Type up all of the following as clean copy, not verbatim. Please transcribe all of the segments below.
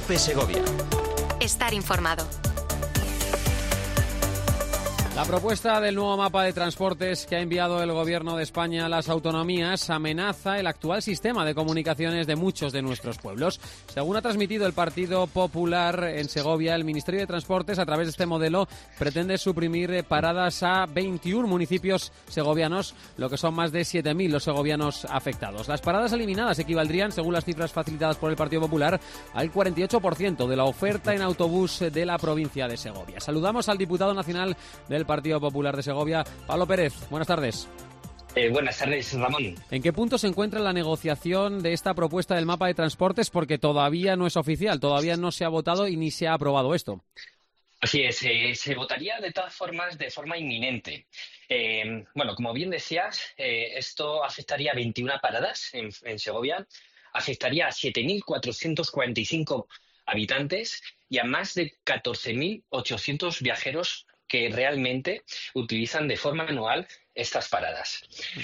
COPE Segovia. Estar informado. La propuesta del nuevo mapa de transportes que ha enviado el Gobierno de España a las autonomías amenaza el actual sistema de comunicaciones de muchos de nuestros pueblos. Según ha transmitido el Partido Popular en Segovia, el Ministerio de Transportes, a través de este modelo, pretende suprimir paradas a 21 municipios segovianos, lo que son más de 7.000 los segovianos afectados. Las paradas eliminadas equivaldrían, según las cifras facilitadas por el Partido Popular, al 48% de la oferta en autobús de la provincia de Segovia. Saludamos al diputado nacional del Partido Popular de Segovia, Pablo Pérez. Buenas tardes. Buenas tardes, Ramón. ¿En qué punto se encuentra la negociación de esta propuesta del mapa de transportes? Porque todavía no es oficial, todavía no se ha votado y ni se ha aprobado esto. Así es, se votaría de todas formas de forma inminente. Como bien decías, esto afectaría a 21 paradas en Segovia, afectaría a 7.445 habitantes y a más de 14.800 viajeros que realmente utilizan de forma anual estas paradas.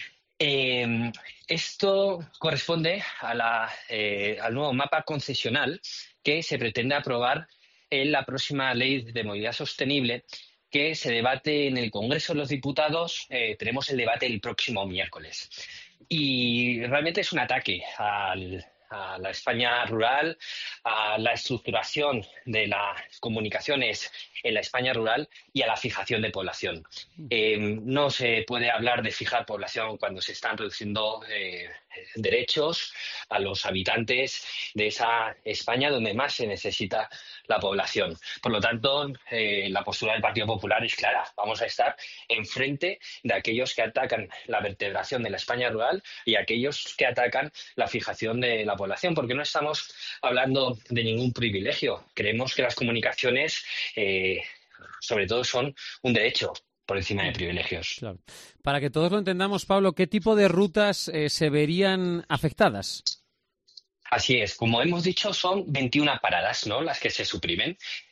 Esto corresponde a al nuevo mapa concesional que se pretende aprobar en la próxima Ley de Movilidad Sostenible, que se debate en el Congreso de los Diputados. Tenemos el debate el próximo miércoles. Y realmente es un ataque a la España rural, a la estructuración de las comunicaciones en la España rural y a la fijación de población. No se puede hablar de fijar población cuando se están reduciendo derechos a los habitantes de esa España donde más se necesita la población. Por lo tanto, la postura del Partido Popular es clara. Vamos a estar enfrente de aquellos que atacan la vertebración de la España rural y aquellos que atacan la fijación de la población, porque no estamos hablando de ningún privilegio. Creemos que las comunicaciones, sobre todo, son un derecho por encima de privilegios. Claro. Para que todos lo entendamos, Pablo, ¿qué tipo de rutas se verían afectadas? Así es, como hemos dicho, son 21 paradas, ¿no?, las que se suprimen,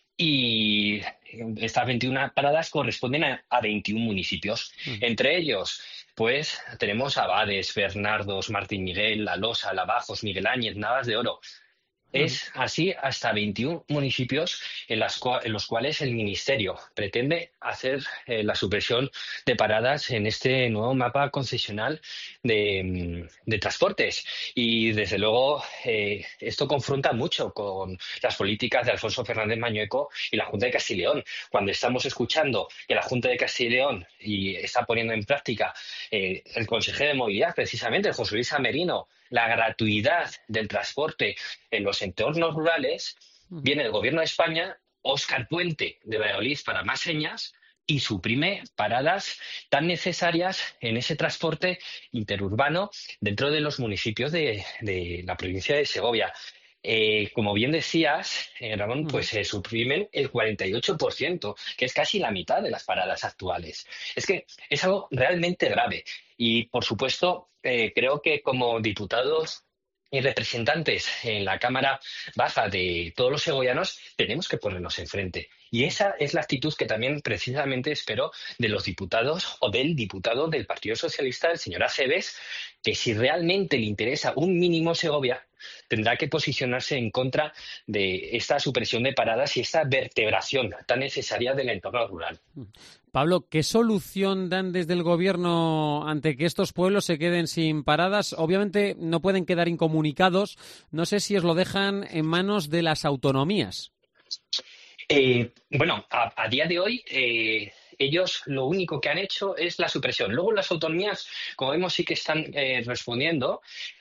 y estas 21 paradas corresponden a 21 municipios. Entre ellos, pues, tenemos Abades, Bernardos, Martín Miguel, La Losa, Lavajos, Miguel Áñez, Navas de Oro. Es así hasta 21 municipios en los cuales el Ministerio pretende hacer la supresión de paradas en este nuevo mapa concesional de transportes. Y, desde luego, esto confronta mucho con las políticas de Alfonso Fernández Mañueco y la Junta de Castilla y León. Cuando estamos escuchando que la Junta de Castilla y León está poniendo en práctica el consejero de Movilidad, precisamente, José Luis Amerino, la gratuidad del transporte en los entornos rurales, viene el Gobierno de España, Óscar Puente de Valladolid para más señas, y suprime paradas tan necesarias en ese transporte interurbano dentro de los municipios de la provincia de Segovia. Como bien decías, Ramón, pues se suprimen el 48%, que es casi la mitad de las paradas actuales. Es que es algo realmente grave. Y, por supuesto, creo que como diputados y representantes en la Cámara Baja de todos los segovianos tenemos que ponernos enfrente. Y esa es la actitud que también precisamente espero de los diputados o del diputado del Partido Socialista, el señor Aceves, que si realmente le interesa un mínimo Segovia, tendrá que posicionarse en contra de esta supresión de paradas y esta vertebración tan necesaria del entorno rural. Pablo, ¿qué solución dan desde el Gobierno ante que estos pueblos se queden sin paradas? Obviamente no pueden quedar incomunicados. No sé si os lo dejan en manos de las autonomías. A día de hoy ellos lo único que han hecho es la supresión. Luego las autonomías, como vemos, sí que están respondiendo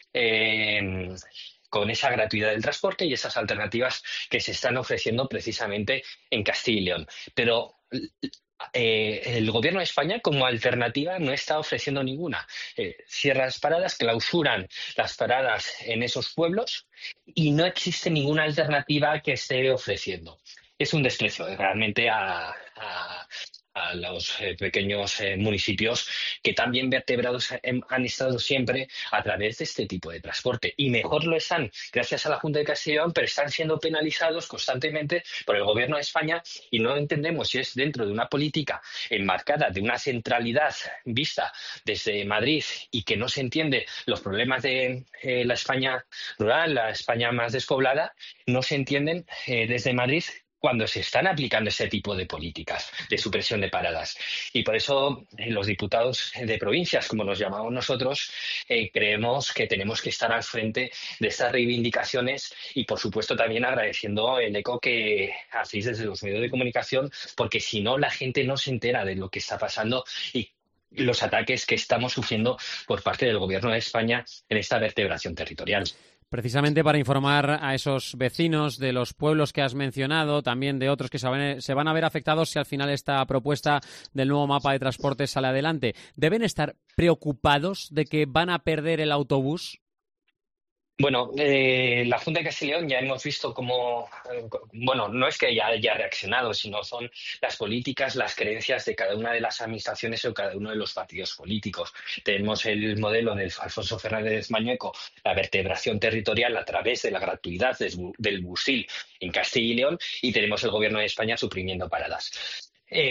con esa gratuidad del transporte y esas alternativas que se están ofreciendo precisamente en Castilla y León. Pero el Gobierno de España, como alternativa, no está ofreciendo ninguna. Cierra las paradas, clausuran las paradas en esos pueblos y no existe ninguna alternativa que esté ofreciendo. Es un desprecio realmente a a los pequeños municipios que tan bien vertebrados han estado siempre a través de este tipo de transporte. Y mejor lo están gracias a la Junta de Castilla y León, pero están siendo penalizados constantemente por el Gobierno de España y no entendemos si es dentro de una política enmarcada de una centralidad vista desde Madrid y que no se entiende los problemas de la España rural, la España más despoblada, no se entienden desde Madrid cuando se están aplicando ese tipo de políticas de supresión de paradas. Y por eso los diputados de provincias, como nos llamamos nosotros, creemos que tenemos que estar al frente de estas reivindicaciones y, por supuesto, también agradeciendo el eco que hacéis desde los medios de comunicación, porque si no, la gente no se entera de lo que está pasando y los ataques que estamos sufriendo por parte del Gobierno de España en esta vertebración territorial. Precisamente para informar a esos vecinos de los pueblos que has mencionado, también de otros que se van a ver afectados si al final esta propuesta del nuevo mapa de transporte sale adelante. ¿Deben estar preocupados de que van a perder el autobús? Bueno, la Junta de Castilla y León ya hemos visto cómo, bueno, no es que haya reaccionado, sino son las políticas, las creencias de cada una de las administraciones o cada uno de los partidos políticos. Tenemos el modelo de Alfonso Fernández Mañueco, la vertebración territorial a través de la gratuidad del busil en Castilla y León, y tenemos el Gobierno de España suprimiendo paradas.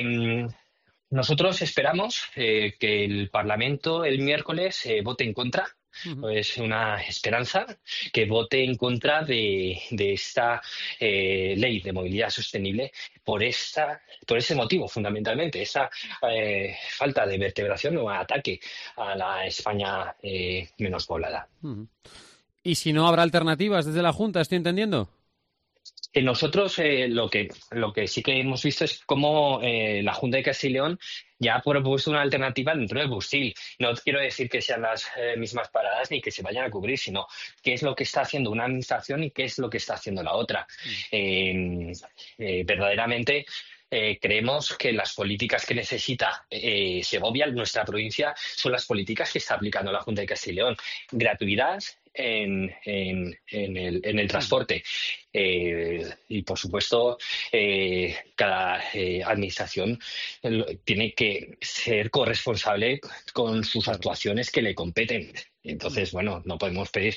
Nosotros esperamos que el Parlamento el miércoles vote en contra. Es una esperanza que vote en contra de esta ley de movilidad sostenible por ese motivo, fundamentalmente, esa falta de vertebración o ataque a la España menos poblada. ¿Y si no habrá alternativas desde la Junta? ¿Estoy entendiendo? Nosotros lo que sí que hemos visto es cómo la Junta de Castilla y León ya ha propuesto una alternativa dentro del busil. No quiero decir que sean las mismas paradas ni que se vayan a cubrir, sino qué es lo que está haciendo una administración y qué es lo que está haciendo la otra. Verdaderamente creemos que las políticas que necesita Segovia, nuestra provincia, son las políticas que está aplicando la Junta de Castilla y León. Gratuidad en el transporte. Y, por supuesto, cada administración tiene que ser corresponsable con sus actuaciones que le competen. Entonces, bueno, no podemos pedir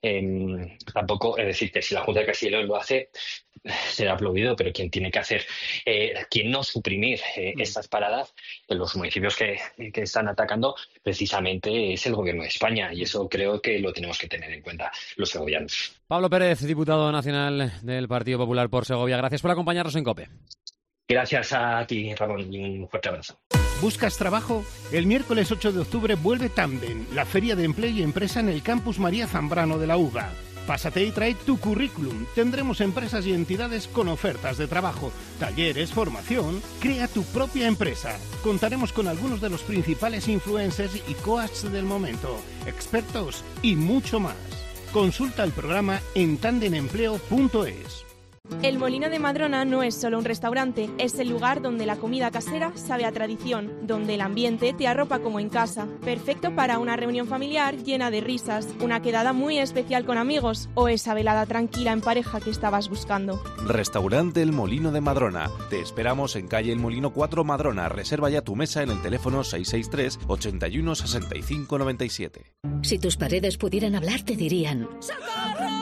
tampoco, es decir, que si la Junta de Castilla y León lo hace, será aplaudido, pero quien tiene que hacer, quien no suprimir estas paradas en los municipios que están atacando, precisamente es el Gobierno de España, y eso creo que lo tenemos que tener en cuenta los segovianos. Pablo Pérez, diputado nacional del Partido Popular por Segovia. Gracias por acompañarnos en COPE. Gracias a ti, Ramón, y un fuerte abrazo. ¿Buscas trabajo? El miércoles 8 de octubre vuelve Tandem, la feria de empleo y empresa en el campus María Zambrano de la UBA. Pásate y trae tu currículum. Tendremos empresas y entidades con ofertas de trabajo, talleres, formación. Crea tu propia empresa. Contaremos con algunos de los principales influencers y coaches del momento, expertos y mucho más. Consulta el programa en tandemempleo.es. El Molino de Madrona no es solo un restaurante, es el lugar donde la comida casera sabe a tradición, donde el ambiente te arropa como en casa, perfecto para una reunión familiar llena de risas, una quedada muy especial con amigos o esa velada tranquila en pareja que estabas buscando. Restaurante El Molino de Madrona. Te esperamos en calle El Molino 4 Madrona. Reserva ya tu mesa en el teléfono 663 81 65 97. Si tus paredes pudieran hablar, te dirían: ¡socorro!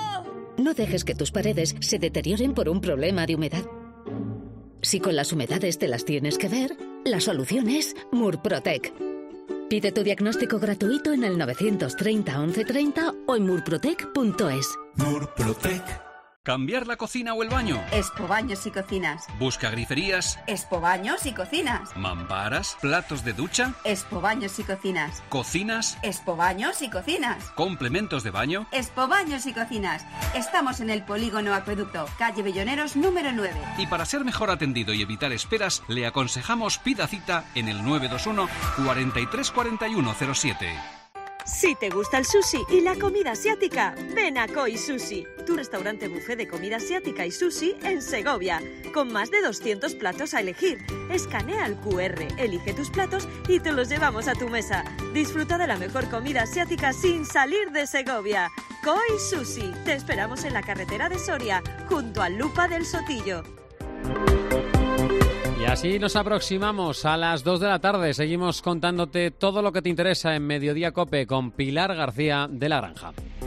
No dejes que tus paredes se deterioren por un problema de humedad. Si con las humedades te las tienes que ver, la solución es Murprotec. Pide tu diagnóstico gratuito en el 930 1130 o en murprotec.es. Murprotec. ¿Cambiar la cocina o el baño? Expo Baños y Cocinas. ¿Busca griferías? Expo Baños y Cocinas. ¿Mamparas? ¿Platos de ducha? Expo Baños y Cocinas. ¿Cocinas? Expo Baños y Cocinas. ¿Complementos de baño? Expo Baños y Cocinas. Estamos en el Polígono Acueducto, calle Belloneros número 9. Y para ser mejor atendido y evitar esperas, le aconsejamos pida cita en el 921 43 41 07. Si te gusta el sushi y la comida asiática, ven a Koi Sushi, tu restaurante buffet de comida asiática y sushi en Segovia, con más de 200 platos a elegir. Escanea el QR, elige tus platos y te los llevamos a tu mesa. Disfruta de la mejor comida asiática sin salir de Segovia. Koi Sushi, te esperamos en la carretera de Soria, junto al Lupa del Sotillo. Y así nos aproximamos a las 2 de la tarde. Seguimos contándote todo lo que te interesa en Mediodía COPE con Pilar García de la Granja.